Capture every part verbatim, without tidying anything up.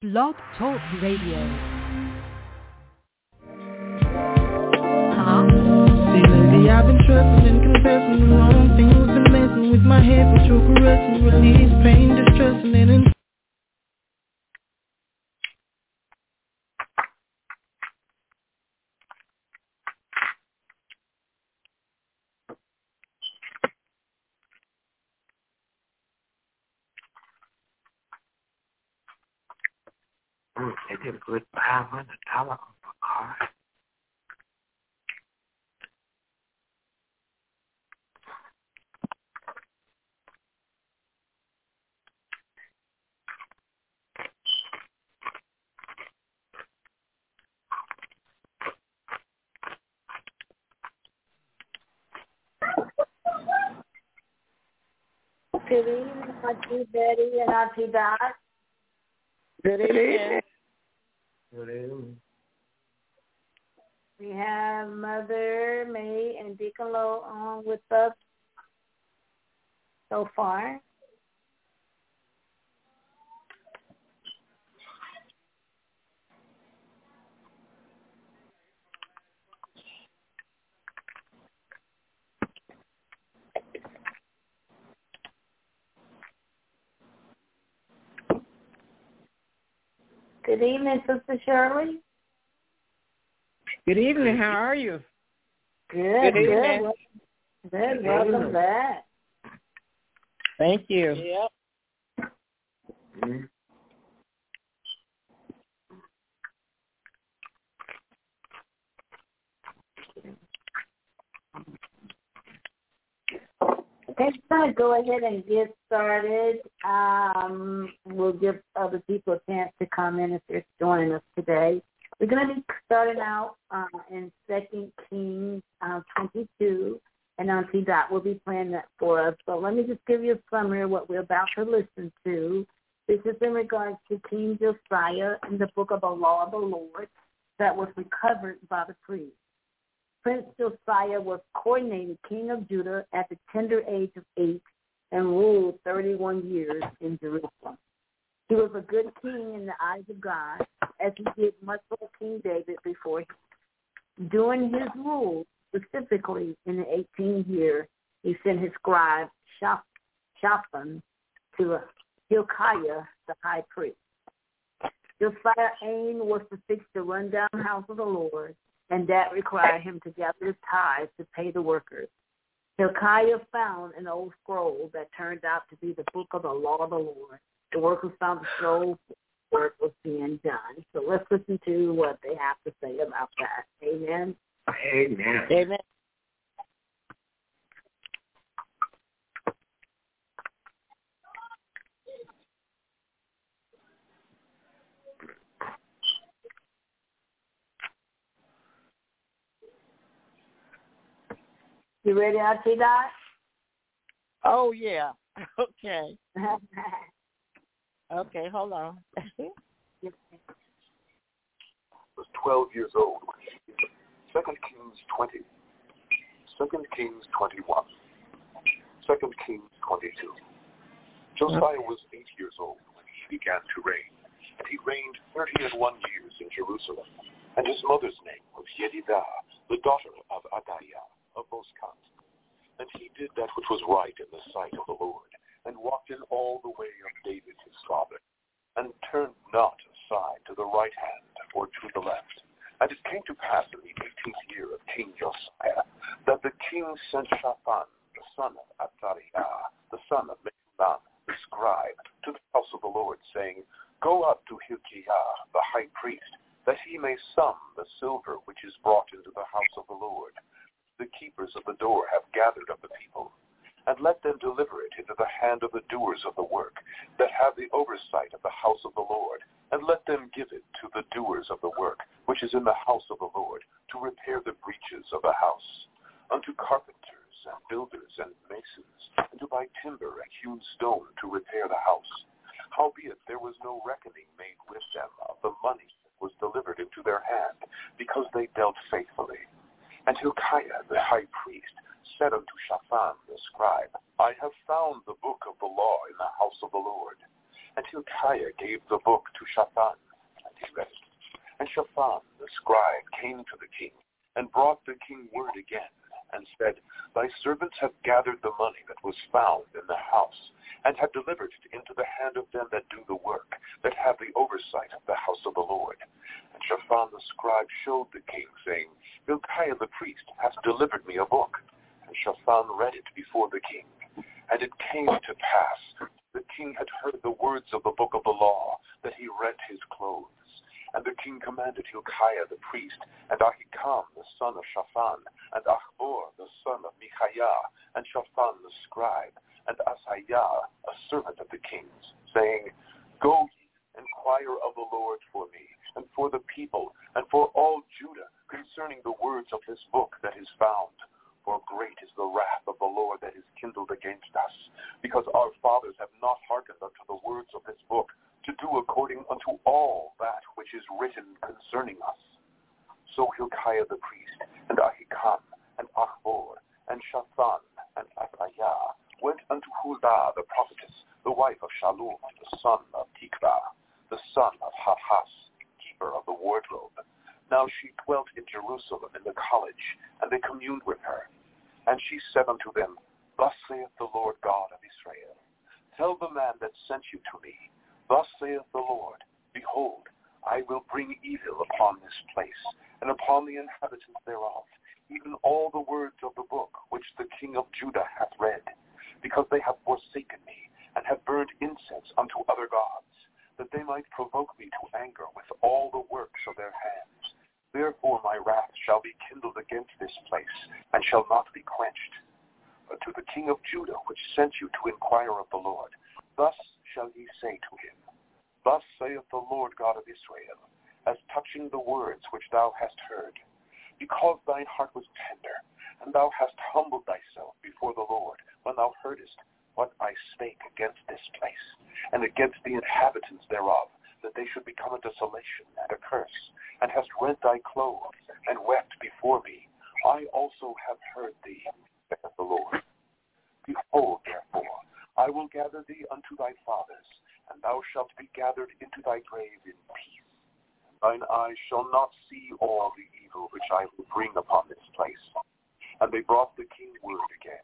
Blog Talk Radio. See, lately I've been trusting and confessing the wrong things, been messing with my head, but you're caressing, release pain, distressing, and in- Mm, they did a good five hundred dollars on the car. Good evening, Auntie Betty and Auntie Dot. Good evening. Good evening. We have Mother May and Deacon Lo on with us so far. Good evening, Sister Shirley. Good evening. How are you? Good, Good evening. good. Good, welcome back. Thank you. Yep. Mm-hmm. Okay, we're going to go ahead and get started. Um, we'll give other people a chance to come in if they're joining us today. We're going to be starting out uh, in Second Kings uh, twenty-two, and Auntie Dot will be playing that for us. So let me just give you a summary of what we're about to listen to. This is in regards to King Josiah in the book of the Law of the Lord that was recovered by the priest. Prince Josiah was coronated king of Judah at the tender age of eight and ruled thirty-one years in Jerusalem. He was a good king in the eyes of God, as he did much for King David before him. During his rule, specifically in the eighteenth year, he sent his scribe Shaphan to Hilkiah, the high priest. Josiah's aim was to fix the rundown house of the Lord, and that required him to gather the tithes to pay the workers. Hilkiah found an old scroll that turned out to be the book of the Law of the Lord. The workers found the scroll, work was being done. So let's listen to what they have to say about that. Amen. Amen. Amen. You ready, Auntie Dot? Oh, yeah. Okay. Okay, hold on. was twelve years old when he Second Kings twenty, Second Kings twenty-one, Second Kings twenty-two. Josiah was eight years old when he began to reign, and he reigned thirty and one years in Jerusalem. And his mother's name was Yedidah, the daughter of Adaiah of Bozkat. And he did that which was right in the sight of the Lord, and walked in all the way of David his father, and turned not aside to the right hand or to the left. And it came to pass in the eighteenth year of King Josiah that the king sent Shaphan, the son of Athaliah, the son of Meshullam, the scribe, to the house of the Lord, saying, Go up to Hilkiah, the high priest, that he may sum the silver which is brought into the house of the Lord. The keepers of the door have gathered of the people, and let them deliver it into the hand of the doers of the work, that have the oversight of the house of the Lord, and let them give it to the doers of the work, which is in the house of the Lord, to repair the breaches of the house, unto carpenters and builders and masons, and to buy timber and hewn stone to repair the house. Howbeit there was no reckoning made with them of the money that was delivered into their hand, because they dealt faithfully. And Hilkiah the high priest said unto Shaphan the scribe, I have found the book of the law in the house of the Lord. And Hilkiah gave the book to Shaphan, and he read it. And Shaphan, the scribe, came to the king, and brought the king word again, and said, Thy servants have gathered the money that was found in the house, and have delivered it into the hand of them that do the work, that have the oversight of the house of the Lord. And Shaphan the scribe showed the king, saying, Hilkiah the priest hath delivered me a book. And Shaphan read it before the king. And it came to pass, the king had heard the words of the book of the law, that he rent his clothes. And the king commanded Hilkiah the priest, and Ahikam the son of Shaphan, and Achbor the son of Michaiah, and Shaphan the scribe, and Asaiah a servant of the king's, saying, Go ye, inquire of the Lord for me, and for the people, and for all Judah, concerning the words of this book that is found. For great is the wrath of the Lord that is kindled against us, because our fathers have not hearkened unto the words of this book, to do according unto all that which is written concerning us. So Hilkiah the priest, and Ahikam, and Achbor, and Shaphan, and Asaiah went unto Huldah the prophetess, the wife of Shallum, the son of Tikvah, the son of Hahas, keeper of the wardrobe. Now she dwelt in Jerusalem in the college, and they communed with her. And she said unto them, Thus saith the Lord God of Israel, Tell the man that sent you to me, Thus saith the Lord, Behold, I will bring evil upon this place, and upon the inhabitants thereof, even all the words of the book which the king of Judah hath read, because they have forsaken me, and have burned incense unto other gods, that they might provoke me to anger with all the works of their hands. Therefore my wrath shall be kindled against this place, and shall not be quenched. But to the king of Judah, which sent you to inquire of the Lord, thus shall ye say to him, Thus saith the Lord God of Israel, as touching the words which thou hast heard, because thine heart was tender, and thou hast humbled thyself before the Lord, when thou heardest what I spake against this place, and against the inhabitants thereof, that they should become a desolation and a curse, and hast rent thy clothes, and wept before me, I also have heard thee, saith the Lord. Behold, therefore, I will gather thee unto thy fathers, and thou shalt be gathered into thy grave in peace. Thine eyes shall not see all the evil which I will bring upon this place. And they brought the king word again.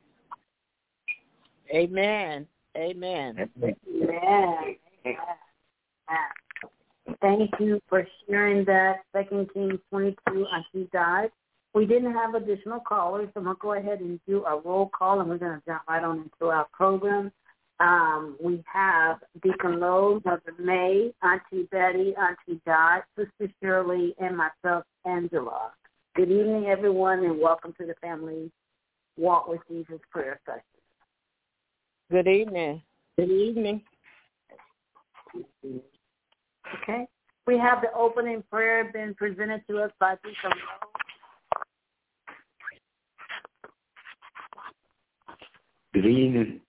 Amen. Amen. Amen. Amen. Thank you for sharing that. Second Kings twenty-two, as he died. We didn't have additional callers, so I'm going to go ahead and do a roll call, and we're going to jump right on into our program. Um, we have Deacon Lowe, Mother May, Auntie Betty, Auntie Dot, Sister Shirley, and myself, Angela. Good evening, everyone, and welcome to the Family Walk with Jesus prayer session. Good evening. Good evening. Okay. We have the opening prayer being presented to us by Deacon Lowe. Good evening.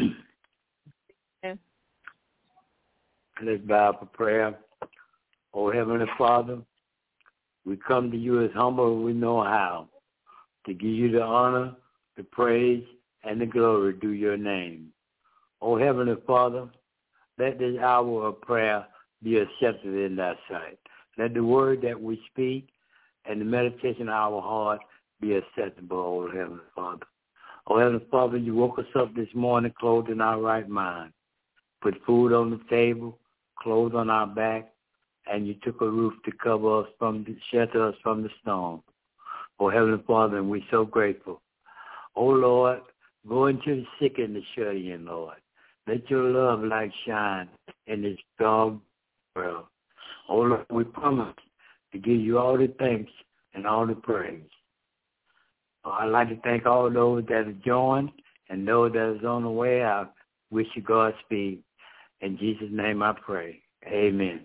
Let's bow for prayer. Oh, Heavenly Father, we come to you as humble as we know how, to give you the honor, the praise, and the glory due your name. Oh, Heavenly Father, let this hour of prayer be accepted in thy sight. Let the word that we speak and the meditation of our heart be acceptable, oh Heavenly Father. Oh, Heavenly Father, you woke us up this morning clothed in our right mind, put food on the table, clothes on our back, and you took a roof to cover us from, the, shelter us from the storm. Oh, Heavenly Father, and we're so grateful. Oh, Lord, go into the sick and the shut-in, Lord. Let your love light shine in this dark world. Oh, Lord, we promise to give you all the thanks and all the praise. Oh, I'd like to thank all those that have joined and those that is on the way. I wish you Godspeed. In Jesus' name I pray. Amen.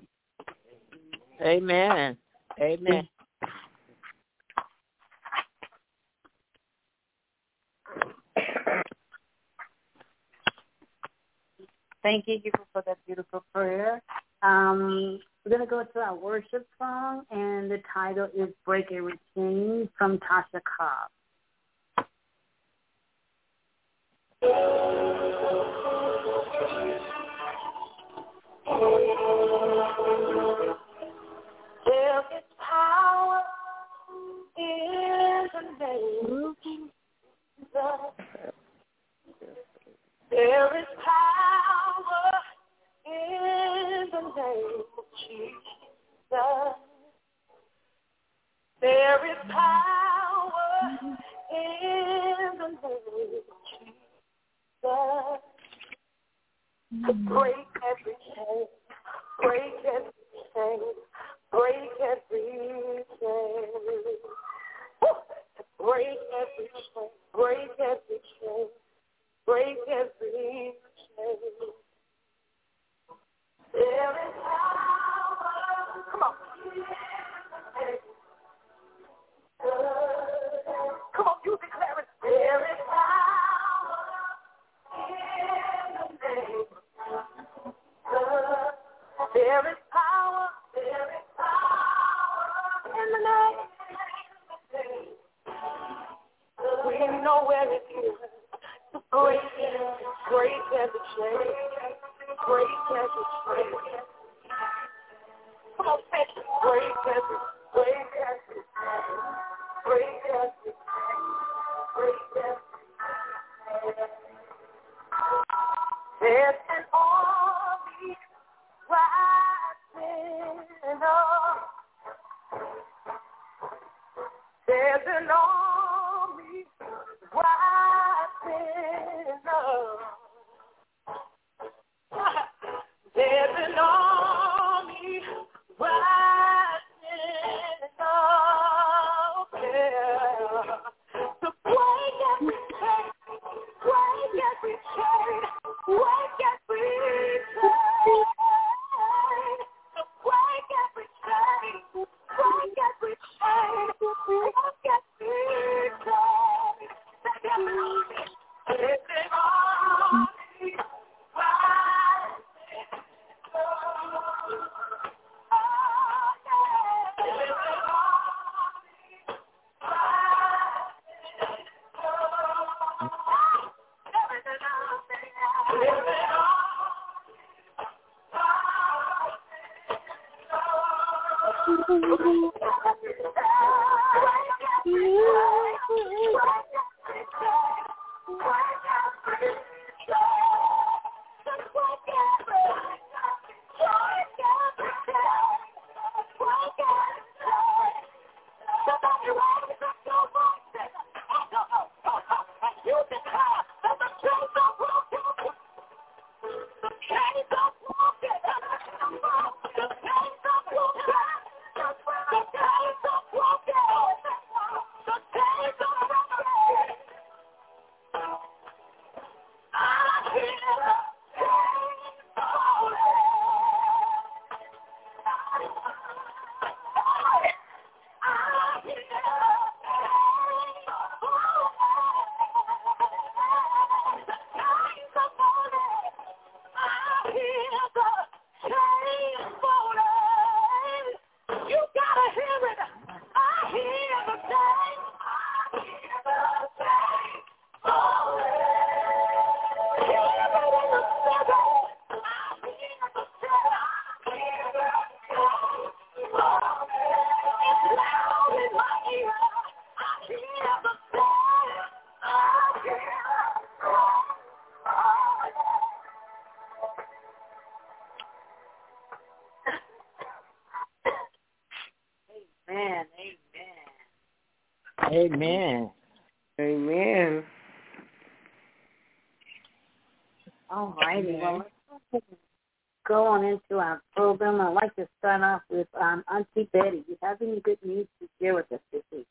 Amen. Amen. Thank you for that beautiful prayer. Um, we're going to go to our worship song, and the title is Break a Routine from Tasha Cobb. There is power in the name of Jesus. There is power in the name of Jesus. There is power in the name of Jesus to break every chain, break every chain, break every chain, Woo! To break every chain, break every chain, break every chain. There is power. Come on. Come on, you declare it. There is power in the name of Jesus. There is power. There is power in the name. We know where it is. To break it, break every chain, break every chain. Come on, say it. Break every, break every chain, break every chain, break every chain. There's an army rising up. There's an army rising up. There's an army rising up. Yeah. To break every chain, break every chain, break every chain. To break every chain, break every chain, break every chain. There's an army, there's an army rising up. Amen. Amen. All righty. Well, let's go on into our program. I'd like to start off with um, Auntie Betty. Do you have any good news to share with us this week?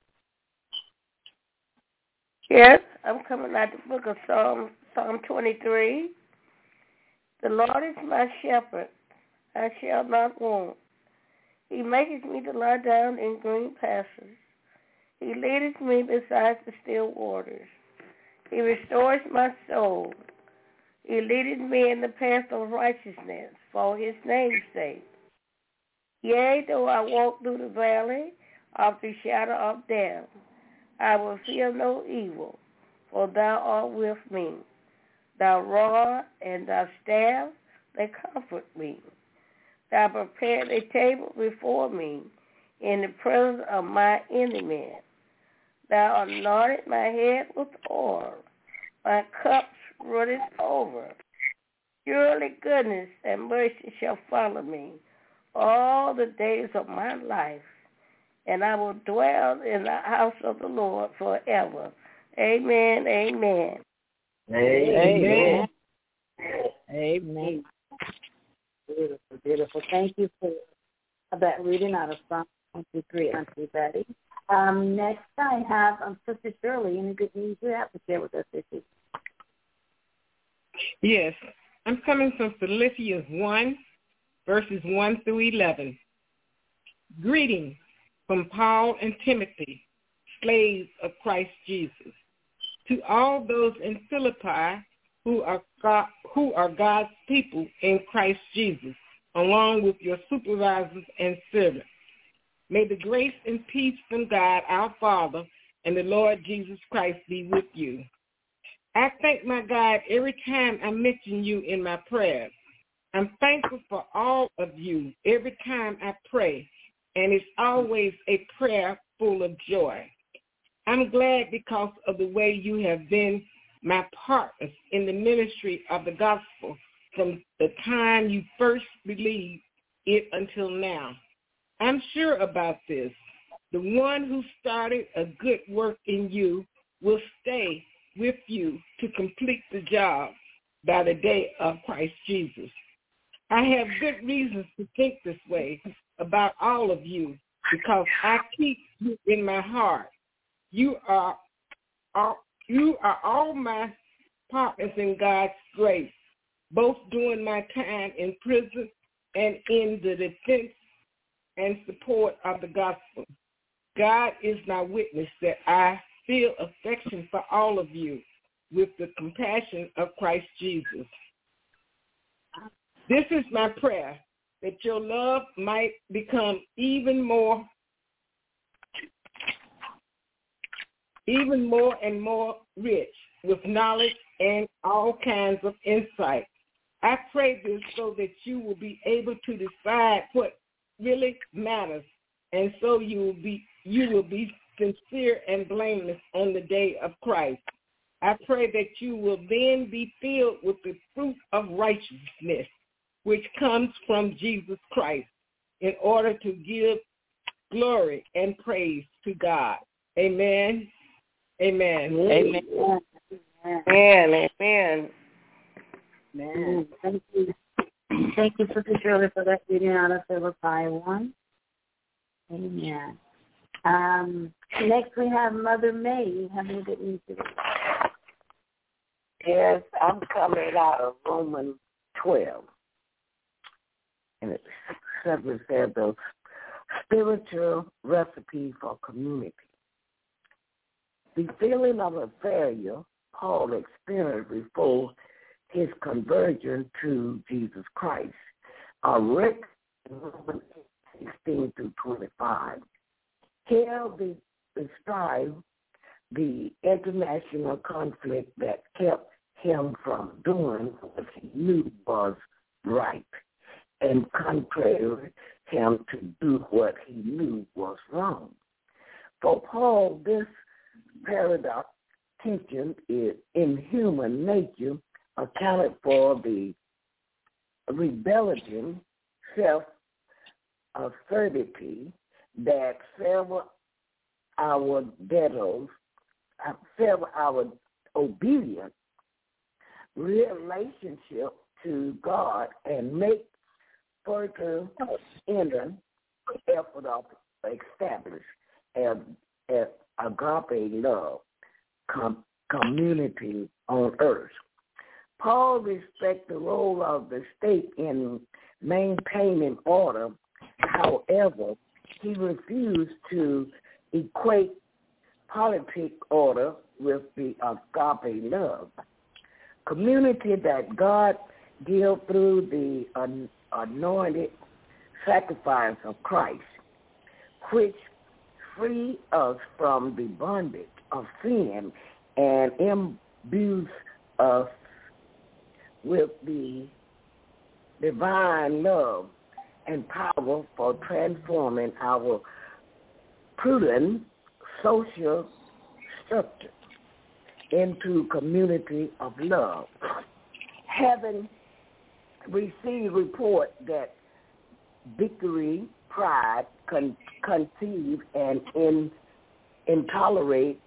Yes, I'm coming out the book of Psalm, Psalm twenty-three. The Lord is my shepherd, I shall not want. He maketh me to lie down in green pastures. He leadeth me beside the still waters. He restores my soul. He leadeth me in the path of righteousness for his name's sake. Yea, though I walk through the valley of the shadow of death, I will fear no evil, for thou art with me. Thy rod and thy staff, they comfort me. Thou prepared a table before me in the presence of my enemies. Thou anointed my head with oil. My cups runneth over. Surely goodness and mercy shall follow me all the days of my life, and I will dwell in the house of the Lord forever. Amen, amen. Amen. Amen. Beautiful, beautiful. Thank you for that reading out of Psalm twenty-three, Auntie Betty. Um, next, I have um, Sister Shirley. Any good news you have to share with us, Sister? Yes. I'm coming from Philippians one, verses one through eleven. Greetings from Paul and Timothy, slaves of Christ Jesus, to all those in Philippi who are God, who are God's people in Christ Jesus, along with your supervisors and servants. May the grace and peace from God our Father and the Lord Jesus Christ be with you. I thank my God every time I mention you in my prayers. I'm thankful for all of you every time I pray, and it's always a prayer full of joy. I'm glad because of the way you have been my partners in the ministry of the gospel from the time you first believed it until now. I'm sure about this. The one who started a good work in you will stay with you to complete the job by the day of Christ Jesus. I have good reasons to think this way about all of you because I keep you in my heart. You are, are you are all my partners in God's grace, both during my time in prison and in the defense and support of the gospel. God is my witness that I feel affection for all of you with the compassion of Christ Jesus. This is my prayer, that your love might become even more, even more and more rich with knowledge and all kinds of insight. I pray this so that you will be able to decide what really matters, and so you will be you will be sincere and blameless on the day of Christ. I pray that you will then be filled with the fruit of righteousness, which comes from Jesus Christ, in order to give glory and praise to God. Amen. Amen. Amen. Amen. Amen. Amen. Thank you. Thank you, Sister Shirley, for that reading out of Philippi one. Amen. Um, next, we have Mother May. You have any good news today? Yes, I'm coming out of Romans twelve. And it simply said the spiritual recipe for community. The feeling of a failure Paul experienced before his conversion to Jesus Christ are written in Romans sixteen through twenty-five. Here we describe the international conflict that kept him from doing what he knew was right, and contrary him to do what he knew was wrong. For Paul, this paradox tension is in human nature accounted for the rebellion, self-assertivity that several our debtors, several our obedient relationship to God and make further inner effort of establish an agape love com- community on earth. Paul respects the role of the state in maintaining order. However, he refused to equate politic order with the agape love. Community that God gives through the anointed sacrifice of Christ, which free us from the bondage of sin and imbues us with the divine love and power for transforming our prudent social structure into community of love. Having received report that victory, pride, con- conceive, and in, intolerate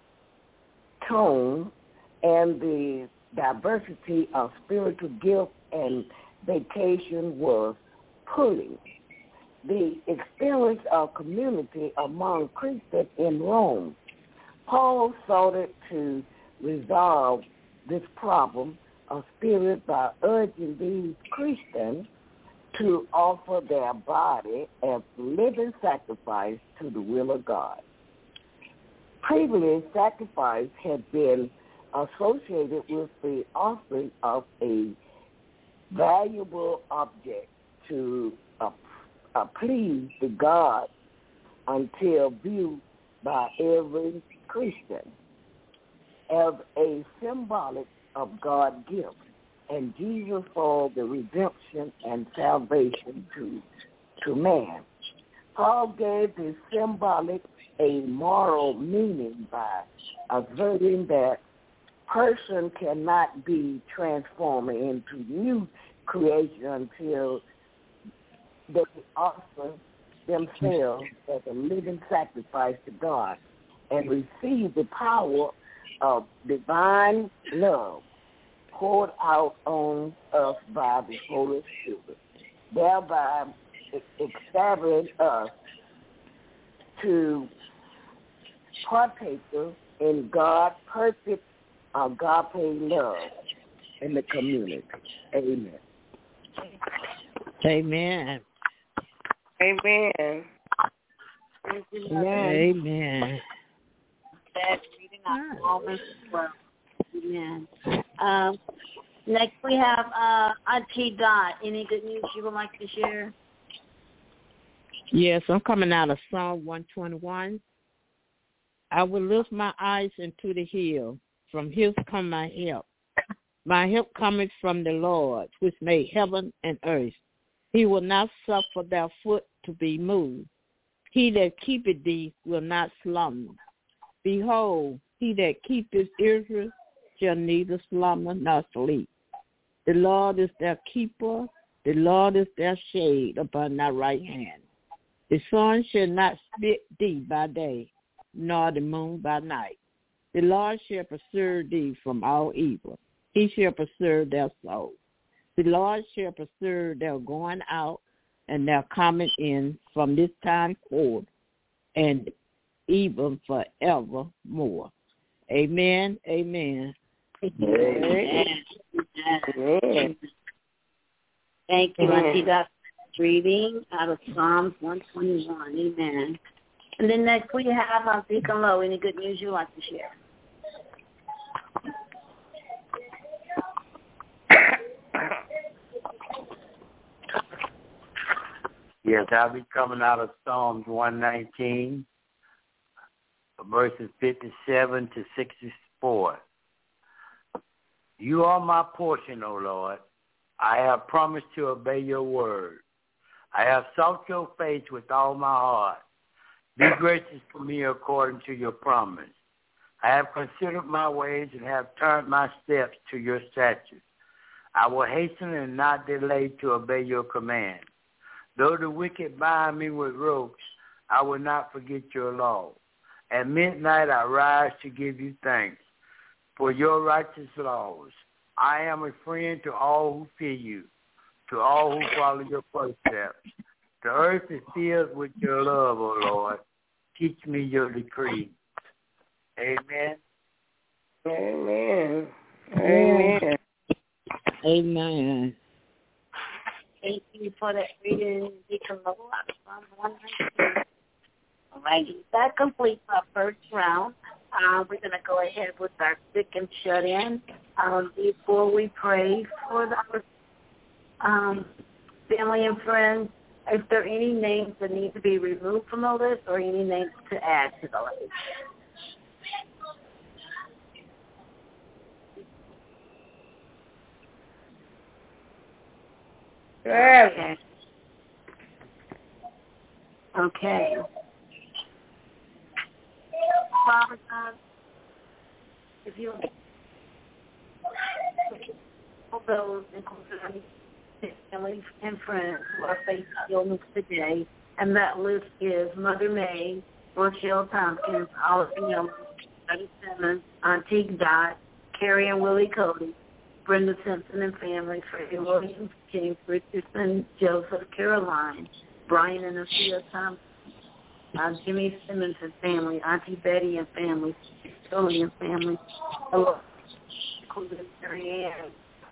tone, and the diversity of spiritual gift and vacation was pulling. The experience of community among Christians in Rome. Paul sought to resolve this problem of spirit by urging these Christians to offer their body as living sacrifice to the will of God. Previously, sacrifice had been associated with the offering of a valuable object to uh, uh, please the God until viewed by every Christian as a symbolic of God's gift and Jesus for the redemption and salvation to to man. Paul gave the symbolic a moral meaning by asserting that person cannot be transformed into new creation until they offer themselves as a living sacrifice to God and receive the power of divine love poured out on us by the Holy Spirit, thereby establishing us to partakers in God's perfect agape love in the community. Amen. Amen. Amen. Amen. That's reading out Romans twelve. Amen. Um, next we have uh, Auntie Dot. Any good news you would like to share? Yes, I'm coming out of Psalm one twenty-one. I will lift my eyes into the hill. From hills come my help. My help cometh from the Lord, which made heaven and earth. He will not suffer thy foot to be moved. He that keepeth thee will not slumber. Behold, he that keepeth Israel shall neither slumber nor sleep. The Lord is their keeper. The Lord is their shade upon thy right hand. The sun shall not smite thee by day, nor the moon by night. The Lord shall preserve thee from all evil. He shall preserve their soul. The Lord shall preserve their going out and their coming in from this time forth and even forevermore. Amen. Amen. Amen. Amen. Thank you, Auntie Dot, for reading out of Psalms one twenty-one. Amen. And then next we have uh, Deacon Lowe. Any good news you'd like to share? Yes, I'll be coming out of Psalms one nineteen, verses fifty-seven to sixty-four. You are my portion, O Lord. I have promised to obey your word. I have sought your face with all my heart. Be gracious to me according to your promise. I have considered my ways and have turned my steps to your statutes. I will hasten and not delay to obey your command. Though the wicked bind me with ropes, I will not forget your law. At midnight I rise to give you thanks for your righteous laws. I am a friend to all who fear you, to all who follow your footsteps. The earth is filled with your love, O Lord. Teach me your decree. Amen. Amen. Amen. Amen. Thank you for that reading, Deacon Lowe, out of Psalm one nineteen. All right, that completes our first round. Uh, we're going to go ahead with our sick and shut in. Um, before we pray for our um, family and friends, is there any names that need to be removed from the list or any names to add to the list? Yes. Okay. Father God, if you those including family and friends who are facing illness today, and that list is Mother May, Rochelle Tompkins, Oliver Miller, Betty Simmons, Auntie Dot, Carrie and Willie Cody, Brenda Simpson and family, Freddie Williams, James Richardson, Joseph Caroline, Brian and Athea Thompson, uh, Jimmy Simmons and family, Auntie Betty and family, Tony and family, hello, including Mary Ann.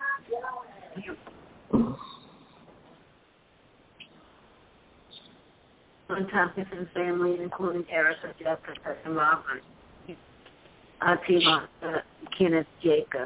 And Tompkins and family, including Erica, Jessica, and Robert, Auntie Martha, Kenneth, Jacob.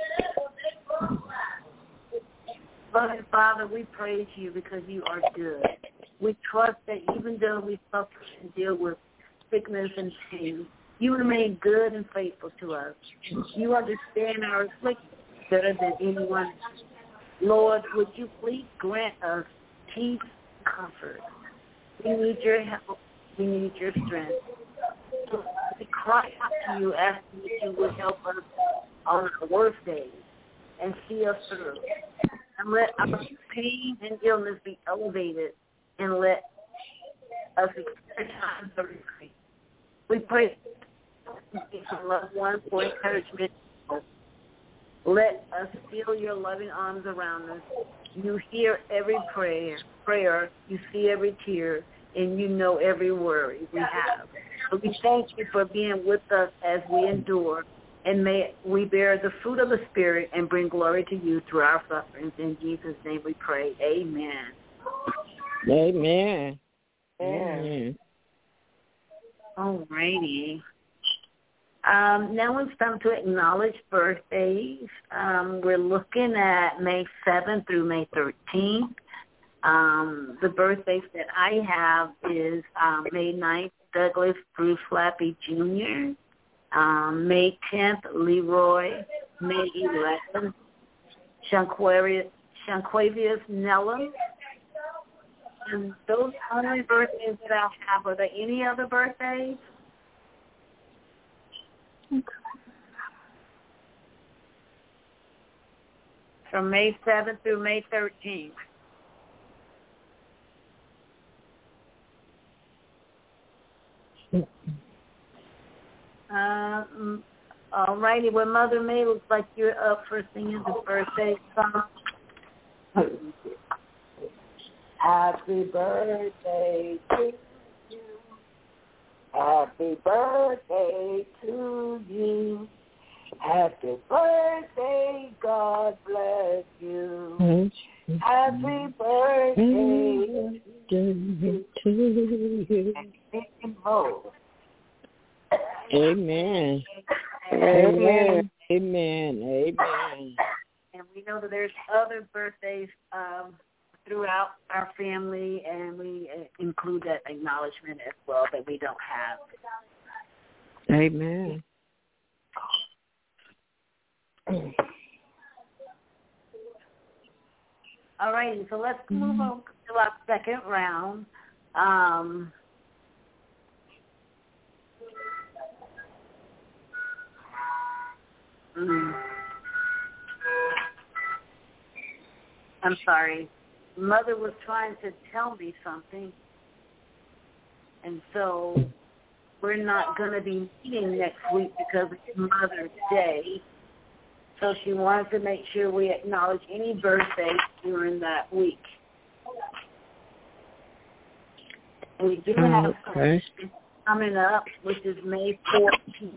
Father, Father, we praise you because you are good. We trust that even though we suffer and deal with sickness and pain, you remain good and faithful to us. You understand our affliction better than anyone. Lord, would you please grant us peace and comfort? We need your help. We need your strength. So we cry out to you, asking that you would help us on our worst days and see us through. And let our pain and illness be elevated, and let us experience times of retreat. We pray for loved ones for encouragement. Let us feel your loving arms around us. You hear every prayer, prayer. You see every tear, and you know every worry we have. So we thank you for being with us as we endure, and may we bear the fruit of the Spirit and bring glory to you through our sufferings. In Jesus' name we pray. Amen. Amen. Amen. All righty. Um, now it's time to acknowledge birthdays. Um, we're looking at May seventh through May thirteenth. Um, the birthdays that I have is um, May ninth, Douglas Bruce Flappy Junior Um, May tenth, Leroy. May eleventh, Shanquavius Nellum. And those only birthdays that I have. Are there any other birthdays? From May seventh through May thirteenth. Um, all righty. Well, Mother May, looks like you're up for singing the birthday song. Happy birthday to you. Happy birthday to you. Happy birthday, God bless you. Happy birthday to you. Amen. Amen. Amen. Amen. And we know that there's other birthdays um, throughout our family, and we include that acknowledgement as well that we don't have. Amen. All right, so let's move on to our second round. Um, mm, I'm sorry. Mother was trying to tell me something, and so we're not going to be meeting next week because it's Mother's Day. So she wanted to make sure we acknowledge any birthdays during that week. And we do have okay. something coming up, which is May fourteenth.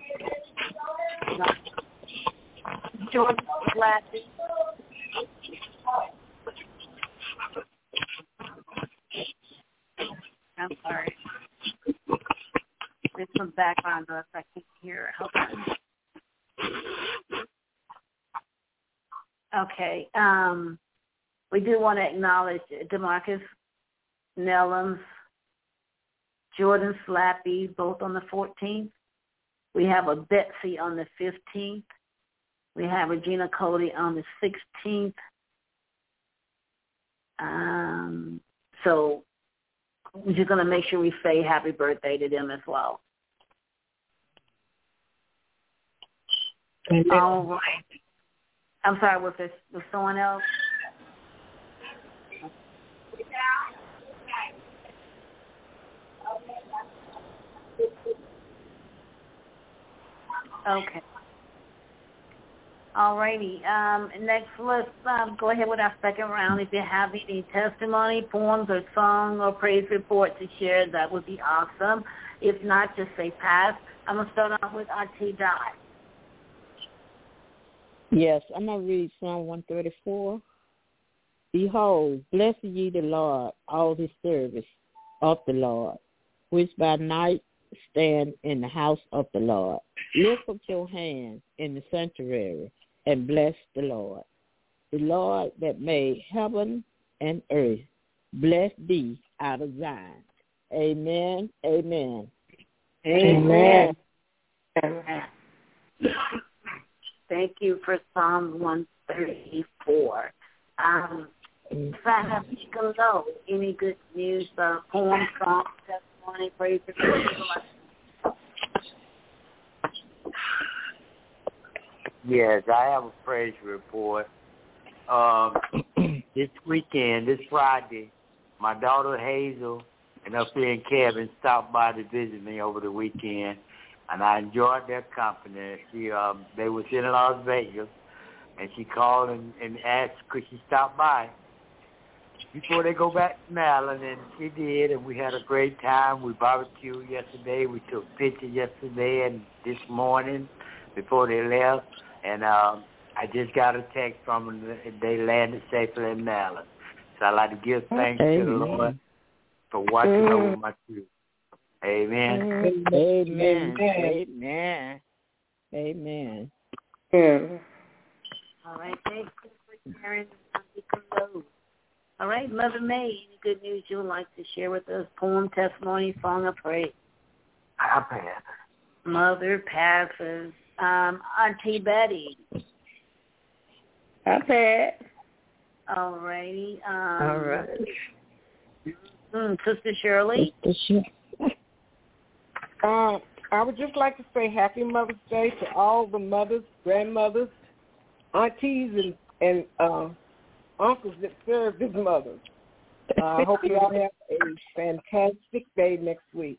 George Flappy. I'm sorry. There's some background noise I can't hear. Hold on. Okay. Um, we do want to acknowledge DeMarcus Nellums, Jordan Slappy, both on the fourteenth. We have a Betsy on the fifteenth. We have Regina Cody on the sixteenth. Um, so we're just going to make sure we say happy birthday to them as well. Amen. All right. I'm sorry, was there was someone else? Okay. All righty. Um, next, let's um, go ahead with our second round. If you have any testimony, poems, or song or praise report to share, that would be awesome. If not, just say pass. I'm going to start off with Auntie Dot. Yes, I'm going to read Psalm one thirty-four. Behold, bless ye the Lord, all his service of the Lord, which by night stand in the house of the Lord. Lift up your hands in the sanctuary and bless the Lord. The Lord that made heaven and earth, bless thee out of Zion. Amen, amen. Amen. Amen. Thank you for Psalm one thirty-four. Um, if I have to go, any good news, uh, poem, song, testimony, praise report? Yes, I have a praise report. Um, this weekend, this Friday, my daughter Hazel and her friend Kevin stopped by to visit me over the weekend, and I enjoyed their company. She, um, they was in Las Vegas, and she called and, and asked could she stop by before they go back to Maryland, and she did, and we had a great time. We barbecued yesterday. We took pictures yesterday and this morning before they left, and um, I just got a text from them that they landed safely in Maryland. So I'd like to give thanks Amen. to the Lord for watching mm. over my children. Amen. Amen. Amen. Amen. Amen. Amen. All right, thank you for sharing. All right, Mother May, any good news you would like to share with us? Poem, testimony, song of praise? I pass. Mother passes. Um, Auntie Betty. I pass. All righty. Um, All right. Mm, Sister Shirley. Uh, I would just like to say Happy Mother's Day to all the mothers, grandmothers, aunties, and, and uh, uncles that served as mothers. I uh, hope you all have a fantastic day next week.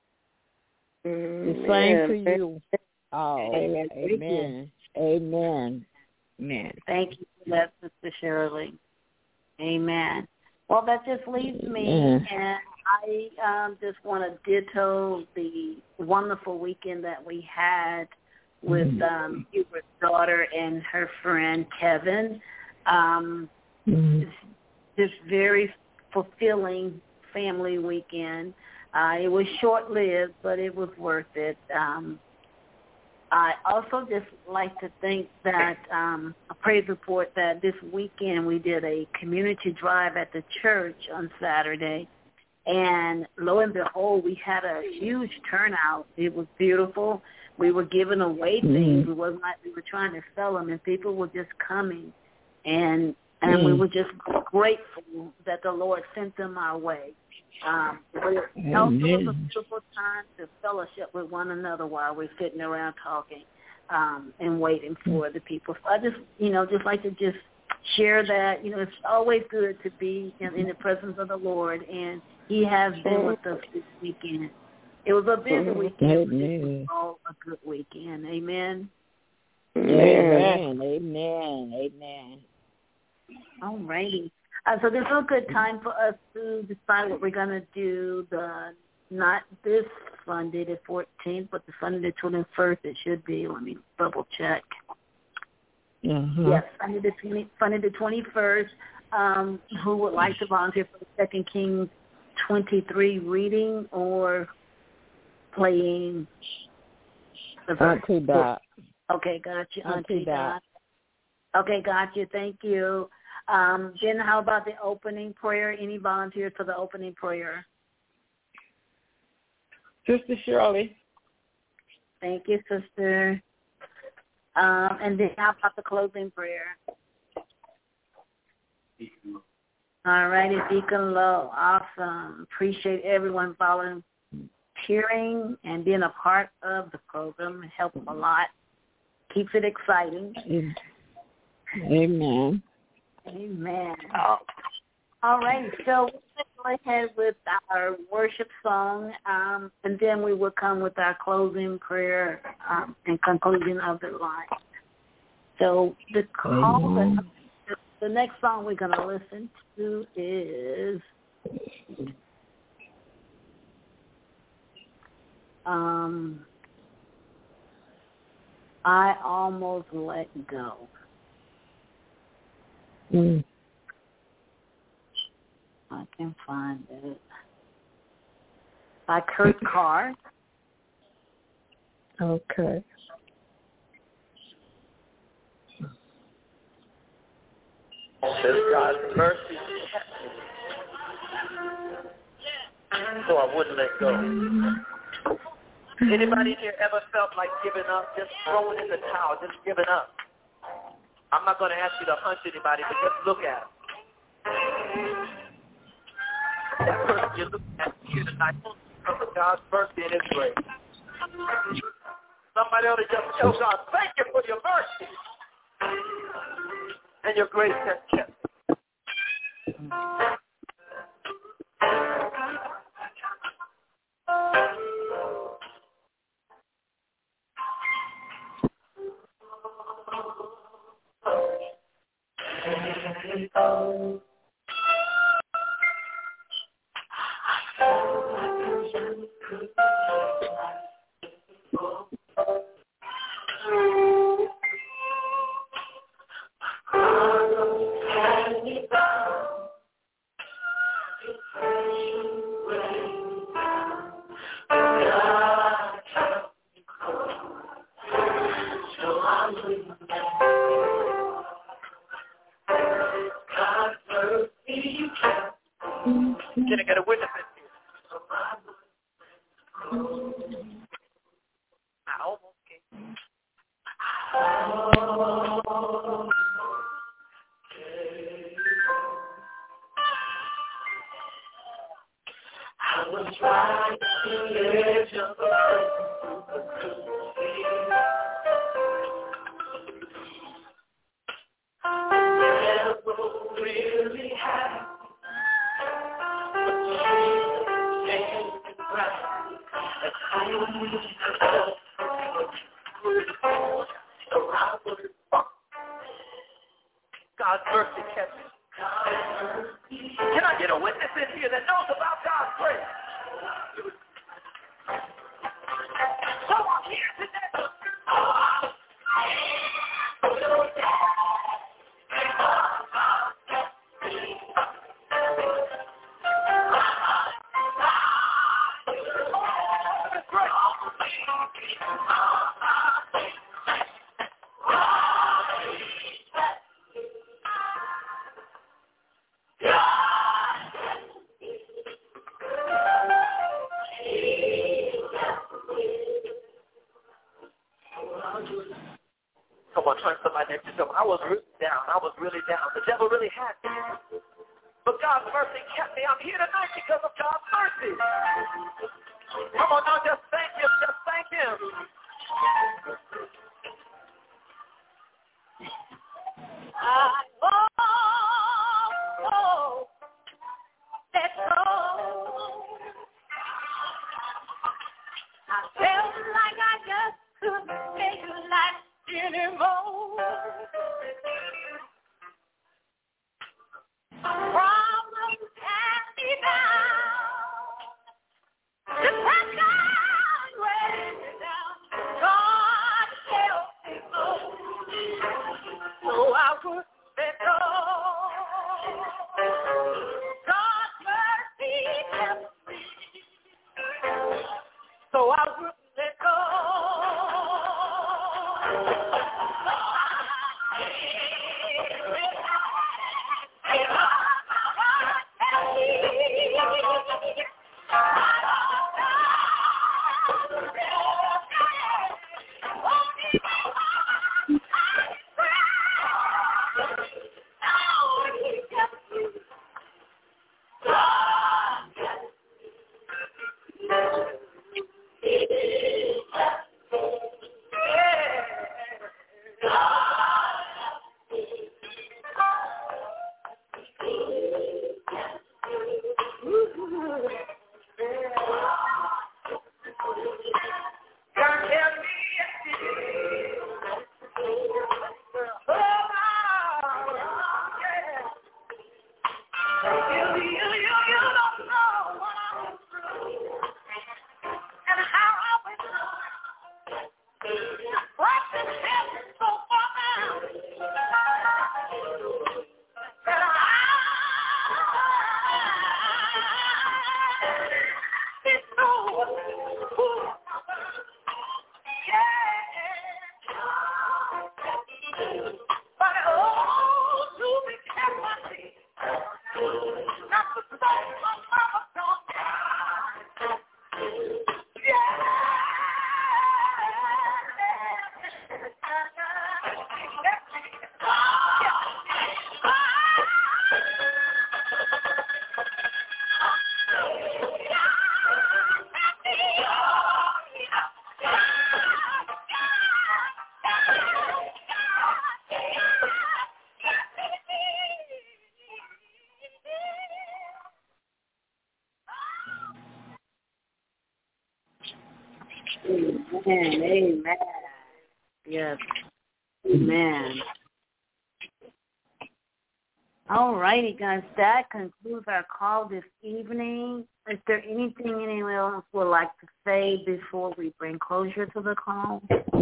The same to you. Oh, amen. Amen. Amen. Amen. Thank you for that, Sister Shirley. Amen. Well, that just leaves me, Amen. and I um, just want to ditto the wonderful weekend that we had with um, Hubert's daughter and her friend Kevin. Um, Mm-hmm. It's just very fulfilling family weekend. Uh, it was short-lived, but it was worth it. Um, I also just like to think that um, a praise report that this weekend we did a community drive at the church on Saturday, and lo and behold, we had a huge turnout. It was beautiful. We were giving away things. Mm-hmm. It wasn't like we were trying to sell them, and people were just coming, and and mm-hmm. we were just grateful that the Lord sent them our way. Um, but it also was a beautiful time to fellowship with one another while we're sitting around talking um, and waiting for the people. So I just, you know, just like to just share that. You know, it's always good to be in, in the presence of the Lord, and He has been with us this weekend. It was a busy weekend, but it was all a good weekend. Amen. Amen. Amen. Amen. All righty. Uh, so this is a good time for us to decide what we're going to do. The not this Sunday, the fourteenth, but the Sunday, the twenty-first. It should be. Let me double check. Uh-huh. Yes, Sunday the twenty, Sunday the twenty-first. Um, who would like to volunteer for the Second Kings twenty-three reading or playing the verse? Auntie Dot. Okay, gotcha. Auntie, Auntie Dot. Dot. Okay, gotcha. Thank you. Um, then how about the opening prayer? Any volunteers for the opening prayer? Sister Shirley. Thank you, Sister. Um, and then how about the closing prayer? All righty, Deacon Lowe. Awesome. Appreciate everyone volunteering and being a part of the program. It helps a lot. Keeps it exciting. Amen. Amen. Oh. All right, so we'll go ahead with our worship song, um, and then we will come with our closing prayer um, and conclusion of the line. So the call, the, the next song we're going to listen to is um, I Almost Let Go. Mm. I can find it. By Kurt Carr. Okay. Says God's mercy so I wouldn't let go. Anybody here ever felt like giving up, just throwing in the towel, just giving up? I'm not going to ask you to hunch anybody, but just look at them. That person you're looking at here tonight because of God's mercy and His grace. Somebody ought to just tell God, thank you for your mercy and your grace has kept me. Can I get a witness in here? I almost came. I was trying to let you go. Never really happened. God's mercy kept me. Can I get a witness in here that knows about God's grace? So I'm here today. Come on, turn somebody next to you. I was really down. I was really down. The devil really had me. But God's mercy kept me. I'm here tonight because of God's mercy. Come on now, just thank Him. Just thank Him. I almost let go. I felt like I just couldn't take life anymore. Problems had me down. The pressure weighing me down. God help me go. So I would let go. God's mercy kept me. So I would let go. Amen. Amen. Yes. Amen. All righty, guys. That concludes our call this evening. Is there anything anyone else would like to say before we bring closure to the call?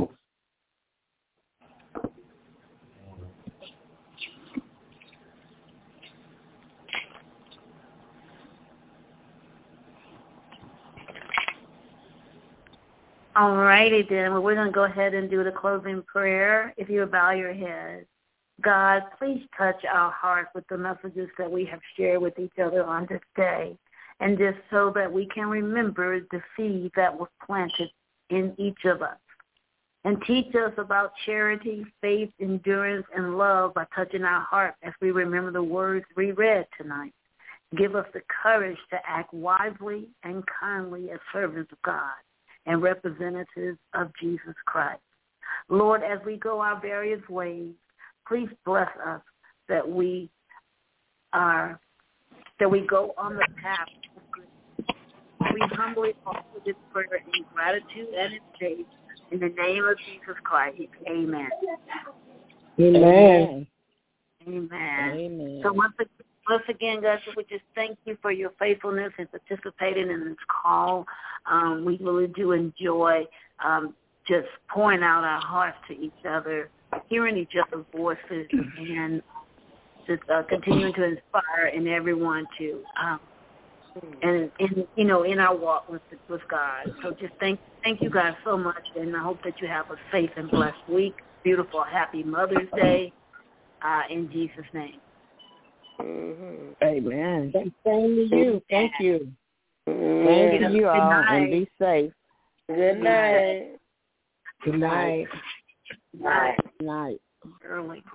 All righty then. Well, we're going to go ahead and do the closing prayer. If you would bow your head. God, please touch our hearts with the messages that we have shared with each other on this day, and just so that we can remember the seed that was planted in each of us. And teach us about charity, faith, endurance, and love by touching our heart as we remember the words we read tonight. Give us the courage to act wisely and kindly as servants of God and representatives of Jesus Christ. Lord, as we go our various ways, please bless us that we are, that we go on the path of good. We humbly offer this prayer in gratitude and in faith. In the name of Jesus Christ, amen. Amen. Amen. Amen. So once again, once again, guys, we just thank you for your faithfulness and participating in this call. Um, we really do enjoy um, just pouring out our hearts to each other, hearing each other's voices, and just uh, continuing to inspire in everyone to, um, and in you know, in our walk with with God. So just thank thank you guys so much, and I hope that you have a safe and blessed week. Beautiful, happy Mother's Day, uh, in Jesus' name. Mm-hmm. Amen. Same to you. Thank you. Mm-hmm. Thank you, you all, and be safe. Good night. Good night. Good night. Good night. Early.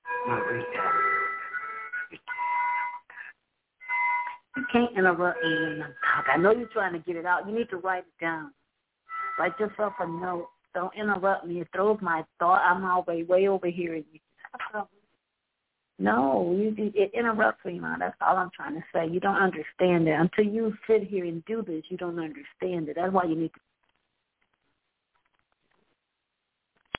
You can't interrupt me when I'm talking. I know you're trying to get it out. You need to write it down. Write yourself a note. Don't interrupt me. It throws my thought. I'm always way over here. And you No, you, it interrupts me, man. That's all I'm trying to say. You don't understand it. Until you sit here and do this, you don't understand it. That's why you need to